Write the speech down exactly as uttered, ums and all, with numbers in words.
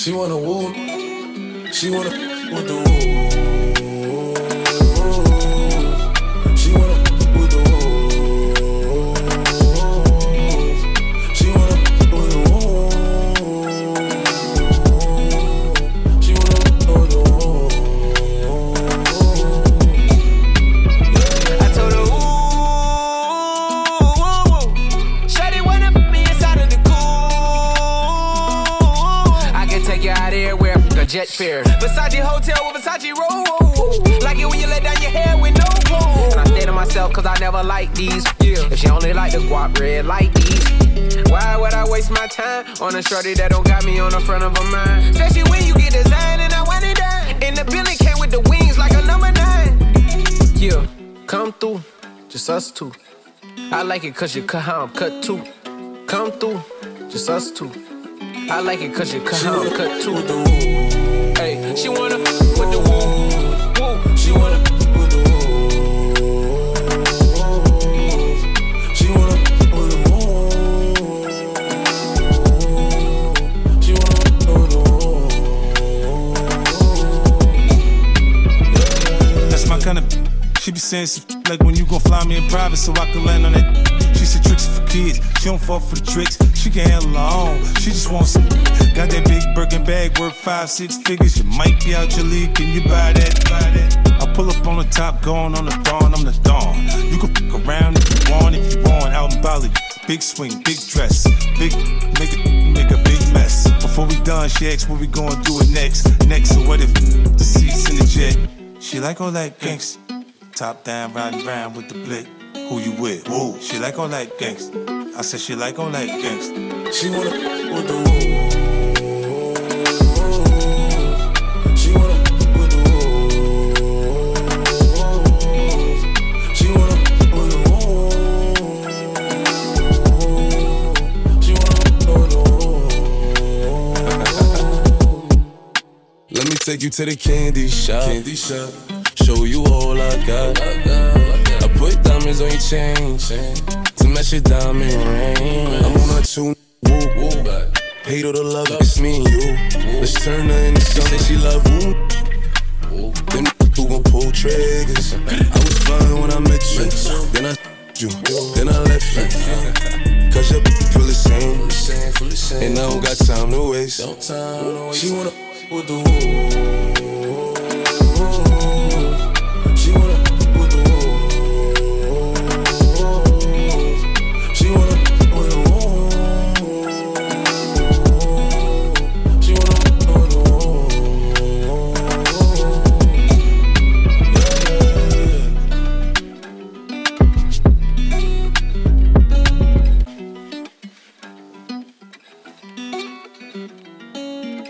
She wanna woo, she wanna with the woo. She wanna with the woo. She wanna with the woo. She wanna with the woo. I told her, ooh, shawty wanna put me inside of the cool. I can take you out everywhere, a jet fare. Versace hotel with Versace roll. Like it when you let down your hair with no wool. And I stay to myself cause I never like these. Yeah. If she only like the guap red like these. Why would I waste my time on a shorty that don't got me on the front of her mind? Especially when you get designed and I want it done. And the building came with the wings like a number nine. Yeah, come through, just us two. I like it cause you cut how I'm cut too. Come through, just us two. I like it cause you cut how I'm cut too. Hey, she wanna with the woo, woo. She wanna with the woo. She wanna with the woo. She wanna with the woo. That's my kind of. She be saying some like when you gon' fly me in private so I can land on that. She said tricks for kids. She don't fall for the tricks. She can handle her own. She just wants some. Got that big Birkin bag worth five, six figures. You might be out your league. Can you buy that? Buy that? I pull up on the top, going on the dawn. I'm the dawn. You can fuck around if you want. If you want, out in Bali. Big swing, big dress. Big, make a, make a big mess. Before we done, she asked what we gonna do it next. Next, so what if the seats in the jet? She like all that gangsta. Top down, riding round with the blick. Who you with? Woo. She like all that gangsta. I said she like all that gangsta. She wanna with the woo. She wanna with the woo. She wanna with the woo. She wanna with the woo. Let me take you to the candy shop. Candy shop. Show you all I got. I put diamonds on your chain to match your diamond ring. I'm on a two, woo, woo. Hate or the love, it's me and you. Let's turn her into something she love, woo. Them who gon' pull triggers. I was flying when I met you. Then I you, then I left you. Cause your feel the same. And I don't got time to waste. She wanna with the woo.